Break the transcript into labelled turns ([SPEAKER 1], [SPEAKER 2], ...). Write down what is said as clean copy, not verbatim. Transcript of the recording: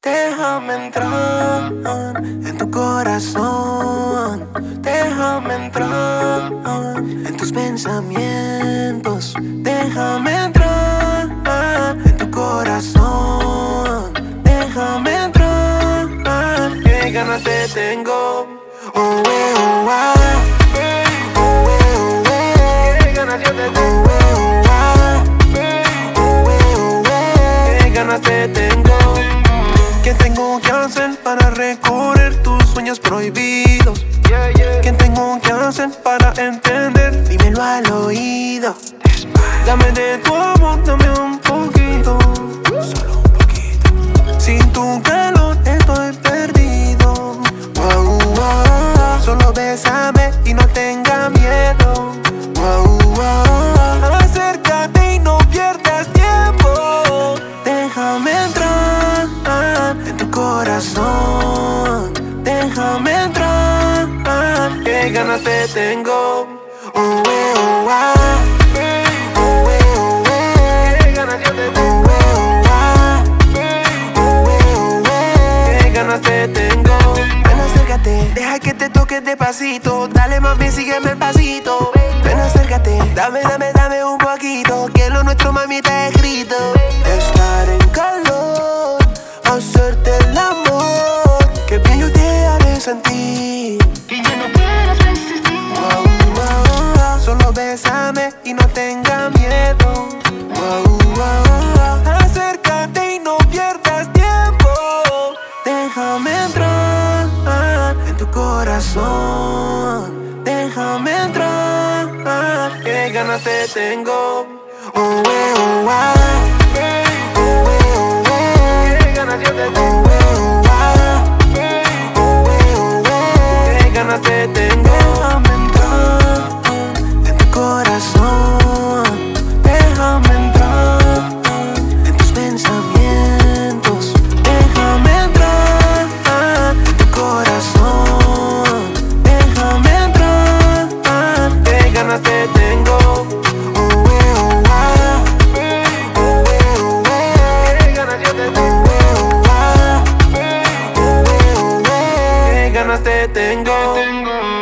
[SPEAKER 1] Déjame entrar en tu corazón. Déjame entrar en tus pensamientos. Déjame entrar en tu corazón. Déjame entrar. Qué ganas te tengo. Oh, oh, ah. Oh, oh, qué ganas yo te tengo. Qué ganas te tengo. ¿Qué tengo que hacer para recorrer tus sueños prohibidos? ¿Qué tengo que hacer para entender? Dímelo al oído. Dame de tu amor, dame un poquito. Solo un poquito. Sin tu calor estoy perdido. Wow, wow. Solo bésame y no tenga miedo. Wow, wow. Acércate y no pierdas tiempo. Déjame entrar en tu corazón. Déjame entrar. Qué ganas te tengo. Oh, oh, ah. Oh, oh, qué ganas yo te tengo. Oh, ah. Oh, qué ganas te tengo. Ven, acércate, deja que te toque despacito. Dale, mami, sígueme el pasito. Ven, acércate, dame un poquito. Que lo nuestro, mami, está escrito. Estar en calor, hacerte el amor. Que bien yo te haré sentir
[SPEAKER 2] Que ya no puedas resistir.
[SPEAKER 1] wow, wow. Solo bésame y no tenga miedo. Wow, wow. Acércate y no pierdas tiempo. Déjame entrar en tu corazón. Déjame entrar. Qué ganas te tengo. Oh, oh, ah. Oh, oh, qué ganas yo te tengo. Oh, ah. Oh, qué ganas te tengo. Déjame entrar en tu corazón. Déjame entrar en tus pensamientos. Déjame entrar en tu corazón. Déjame entrar. Qué ganas te tengo. Oh, oh, ah. Oh, oh, qué ganas yo te tengo. Oh, ah. Oh, qué ganas te tengo.